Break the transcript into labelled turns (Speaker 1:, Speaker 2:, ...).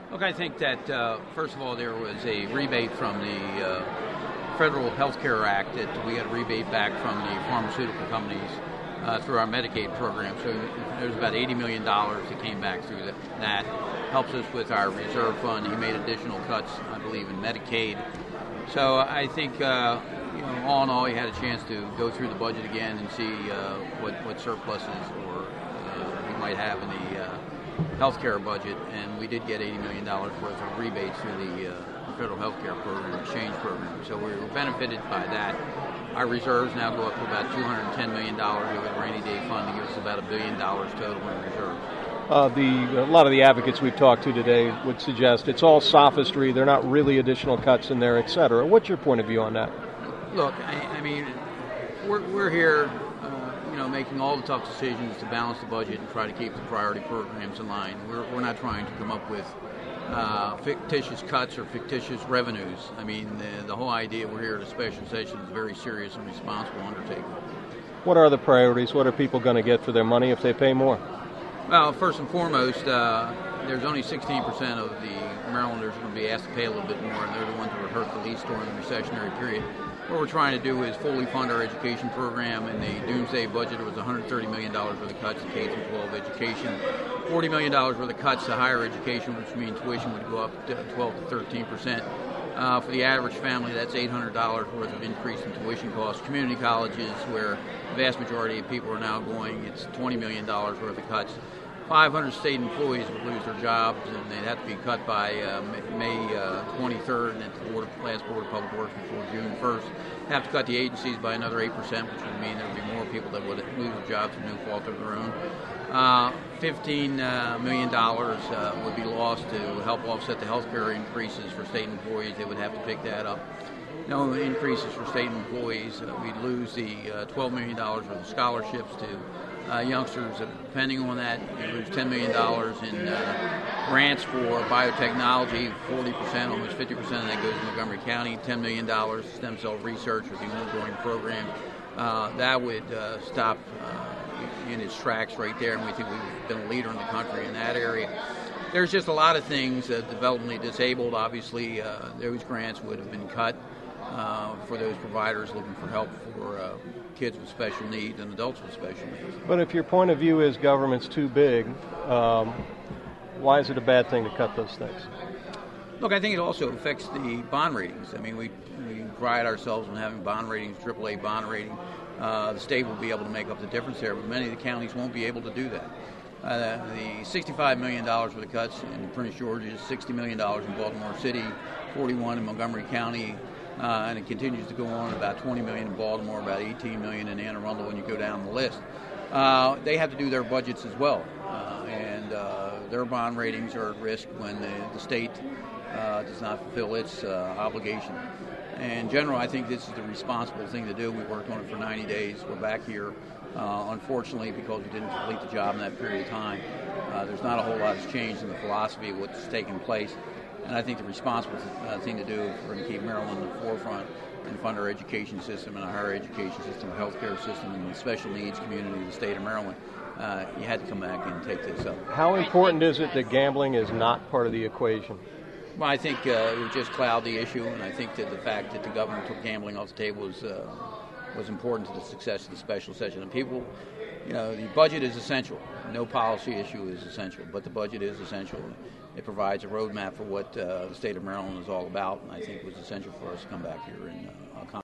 Speaker 1: Look, I think that, first of all, there was a rebate from the Federal Health Care Act that we got a rebate back from the pharmaceutical companies through our Medicaid program. So there's about $80 million that came back through that. That helps us with our reserve fund. He made additional cuts, I believe, in Medicaid. So I think, all in all, he had a chance to go through the budget again and see what surpluses or we might have in the healthcare budget, and we did get $80 million worth of rebates through the federal healthcare program, exchange program. So we were benefited by that. Our reserves now go up to about $210 million over the rainy day fund to give us about $1 billion total in reserves.
Speaker 2: A lot of the advocates we've talked to today would suggest it's all sophistry. They're not really additional cuts in there, et cetera. What's your point of view on that?
Speaker 1: Look, I mean, we're here, making all the tough decisions to balance the budget and try to keep the priority programs in line. We're not trying to come up with fictitious cuts or fictitious revenues. I mean, the whole idea we're here at a special session is a very serious and responsible undertaking.
Speaker 2: What are the priorities? What are people going to get for their money if they pay more?
Speaker 1: Well, first and foremost, there's only 16% of the Marylanders going to be asked to pay a little bit more, and they're the ones who were hurt the least during the recessionary period. What we're trying to do is fully fund our education program. In the Doomsday budget, it was $130 million worth of cuts to K-12 education, $40 million worth of cuts to higher education, which means tuition would go up to 12 to 13%. For the average family, that's $800 worth of increase in tuition costs. Community colleges, where the vast majority of people are now going, it's $20 million worth of cuts. 500 state employees would lose their jobs, and they'd have to be cut by May 23rd, and at the last Board of Public Works before June 1st. Have to cut the agencies by another 8%, which would mean there would be more people that would lose their jobs through no fault of their own. $15 million would be lost to help offset the health care increases for state employees. They would have to pick that up. No increases for state employees. We'd lose the $12 million worth of scholarships to youngsters. Depending on that, you lose $10 million in grants for biotechnology. 40%, almost 50% of that goes to Montgomery County. $10 million stem cell research with the ongoing program. That would stop in its tracks right there, and we think we've been a leader in the country in that area. There's just a lot of things. Developmentally disabled, obviously, those grants would have been cut for those providers looking for help for kids with special needs and adults with special needs.
Speaker 2: But if your point of view is government's too big, why is it a bad thing to cut those things?
Speaker 1: Look, I think it also affects the bond ratings. I mean, we pride ourselves on having bond ratings, AAA bond rating. The state will be able to make up the difference there, but many of the counties won't be able to do that. The $65 million for the cuts in Prince George's, $60 million in Baltimore City, $41 in Montgomery County, and it continues to go on. About $20 million in Baltimore, about $18 million in Anne Arundel when you go down the list. They have to do their budgets as well, and their bond ratings are at risk when the state does not fulfill its obligation. And in general, I think this is the responsible thing to do. We worked on it for 90 days. We're back here. Unfortunately, because we didn't complete the job in that period of time, there's not a whole lot that's changed in the philosophy of what's taking place. And I think the responsible thing to do, if we're going to keep Maryland in the forefront and fund our education system and our higher education system, our healthcare system, and the special needs community of the state of Maryland, you had to come back and take this up.
Speaker 2: How important is it that gambling is not part of the equation?
Speaker 1: Well, I think it would just cloud the issue, and I think that the fact that the governor took gambling off the table was important to the success of the special session. And people, the budget is essential. No policy issue is essential, but the budget is essential. It provides a roadmap for what the state of Maryland is all about, and I think it was essential for us to come back here and accomplish.